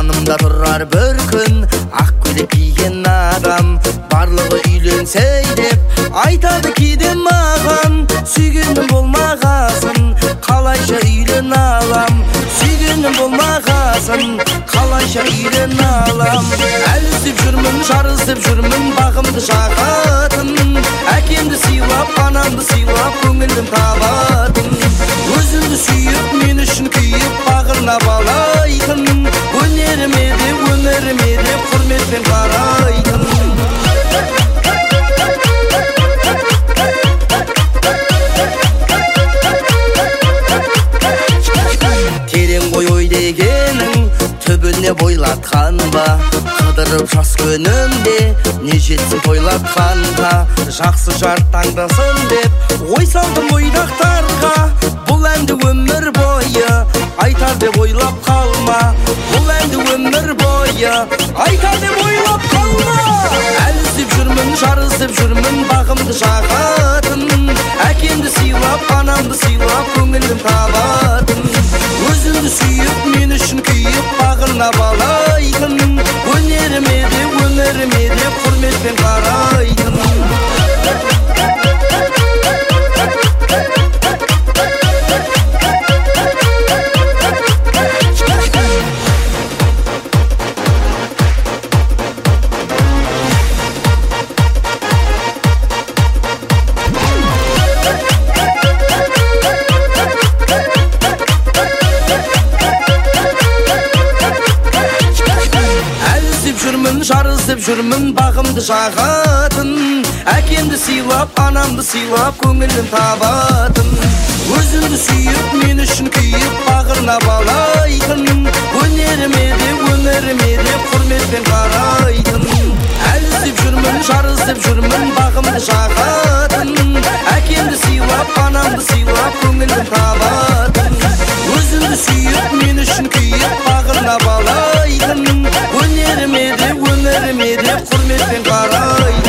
жанымда тұрар бір күн ақ көйлек киген адам, барлығы үйленсе деп айтады кейде маған. Сүйгенім болмағасын, қалайша үйлен алам. Сүйгенім болмағасын, қалайша үйлен алам. Әлі іздеп жүрмін, жар іздеп жүрмін, бағымды жағатын. Әкемді сыйлап, анамды сыйлап, көңілім табатын. Өзіңді сүйіп, мен үшін күйіп, бағына балайтын. Өнеріме де құрметпен қарайтын. Терең ғой ой дегенің, түбіне бойлатқан ба? Қыдырып жас күнімде, не жетсін тойлатқанға. Жақсы жар таңдасын деп, ой салдым ойдақтарға. Бұл әнді өмір бойы, айтар деп ойлап қалма. Бұл әнді өмір бойы, айтар деп ойлап қалма. Әлі іздеп жүрмін, жар іздеп жүрмін, бағымды жағатын. Әкемді сыйлап, анамды сыйлап, көңілім табатын. Өзіңді сүйіп, мен үшін күйіп, бағына балайтын. Өнеріме де құрметпен қарайтын. Жар іздеп жүрмін, бағымды жағатын. Әкемді сыйлап, анамды сыйлап, көңілім табатын. Өзіңді сүйіп, мен үшін күйіп, бағына балайтын. Өнеріме де құрметпен қарайтын. Әлі іздеп жүрмін, жар іздеп жүрмін, бағымды жағатын. Әкемді сыйлап, анамды сыйлап, көңілім табатын. Өзіңді сүйіп, мен үшін күйіп, бағына балайтын. Өнеріме де құрметпен қарайтын.